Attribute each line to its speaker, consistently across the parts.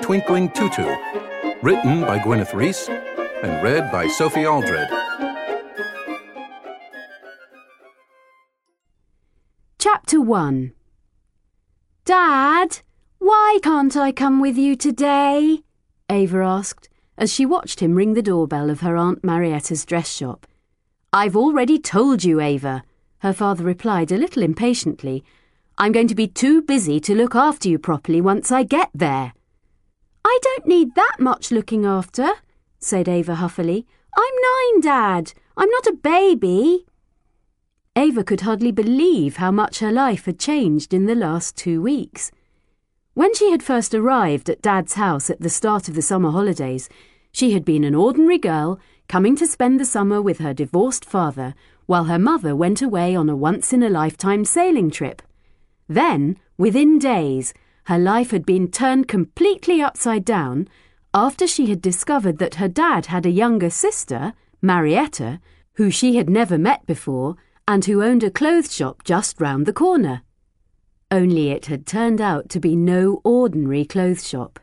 Speaker 1: Twinkling Tutu, written by Gwyneth Reese and read by Sophie Aldred.
Speaker 2: Chapter 1. Dad, why can't I come with you today? Ava asked, as she watched him ring the doorbell of her Aunt Marietta's dress shop. I've already told you, Ava, her father replied a little impatiently. I'm going to be too busy to look after you properly once I get there. I don't need that much looking after, said Ava huffily. I'm 9, Dad. I'm not a baby. Ava could hardly believe how much her life had changed in the last 2 weeks. When she had first arrived at Dad's house at the start of the summer holidays, she had been an ordinary girl coming to spend the summer with her divorced father while her mother went away on a once-in-a-lifetime sailing trip. Then, within days, her life had been turned completely upside down after she had discovered that her dad had a younger sister, Marietta, who she had never met before and who owned a clothes shop just round the corner. Only it had turned out to be no ordinary clothes shop.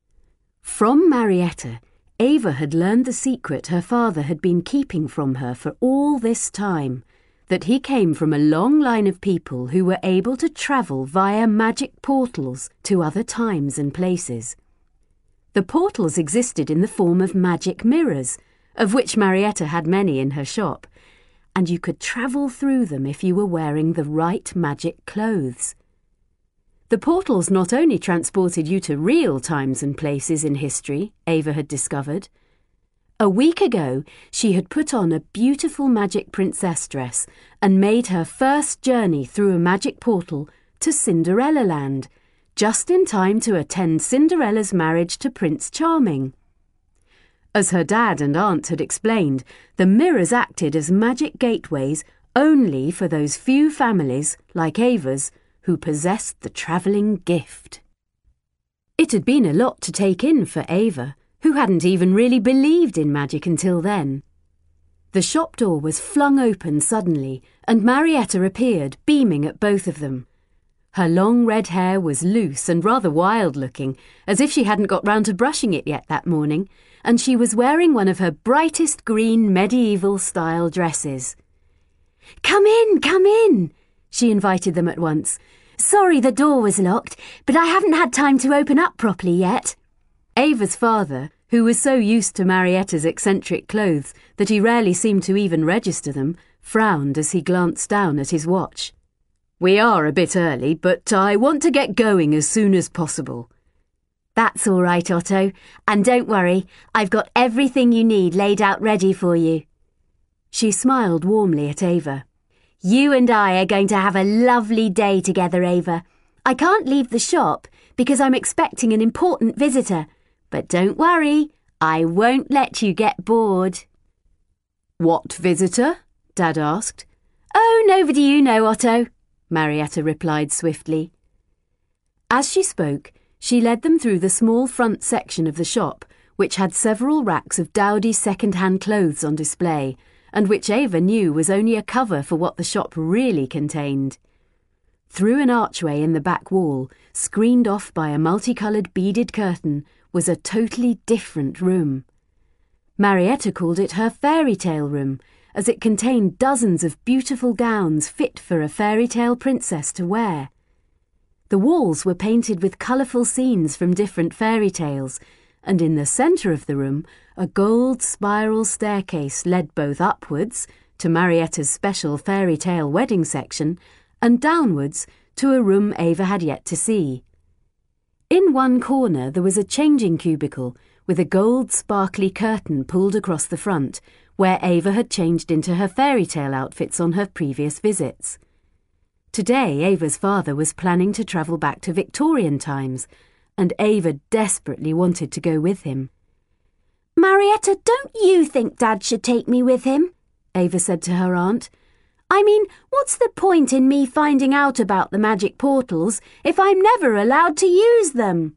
Speaker 2: From Marietta, Ava had learned the secret her father had been keeping from her for all this time, that he came from a long line of people who were able to travel via magic portals to other times and places. The portals existed in the form of magic mirrors, of which Marietta had many in her shop, and you could travel through them if you were wearing the right magic clothes. The portals not only transported you to real times and places in history, Ava had discovered. A week ago, she had put on a beautiful magic princess dress and made her first journey through a magic portal to Cinderella Land, just in time to attend Cinderella's marriage to Prince Charming. As her dad and aunt had explained, the mirrors acted as magic gateways only for those few families, like Ava's, who possessed the travelling gift. It had been a lot to take in for Ava, who hadn't even really believed in magic until then. The shop door was flung open suddenly, and Marietta appeared, beaming at both of them. Her long red hair was loose and rather wild-looking, as if she hadn't got round to brushing it yet that morning, and she was wearing one of her brightest green medieval-style dresses. "Come in," she invited them at once. "Sorry the door was locked, but I haven't had time to open up properly yet." Ava's father, who was so used to Marietta's eccentric clothes that he rarely seemed to even register them, frowned as he glanced down at his watch. "We are a bit early, but I want to get going as soon as possible." "That's all right, Otto, and don't worry, I've got everything you need laid out ready for you." She smiled warmly at Ava. "You and I are going to have a lovely day together, Ava. I can't leave the shop because I'm expecting an important visitor. But don't worry, I won't let you get bored." "What visitor?" Dad asked. "Oh, nobody you know, Otto," Marietta replied swiftly. As she spoke, she led them through the small front section of the shop, which had several racks of dowdy second-hand clothes on display, and which Ava knew was only a cover for what the shop really contained. Through an archway in the back wall, screened off by a multicoloured beaded curtain, was a totally different room. Marietta called it her fairy tale room, as it contained dozens of beautiful gowns fit for a fairy tale princess to wear. The walls were painted with colourful scenes from different fairy tales, and in the centre of the room, a gold spiral staircase led both upwards, to Marietta's special fairy tale wedding section, and downwards to a room Ava had yet to see. In one corner there was a changing cubicle with a gold sparkly curtain pulled across the front, where Ava had changed into her fairy tale outfits on her previous visits. Today Ava's father was planning to travel back to Victorian times, and Ava desperately wanted to go with him. "Marietta, don't you think Dad should take me with him?" Ava said to her aunt. "I mean, what's the point in me finding out about the magic portals if I'm never allowed to use them?"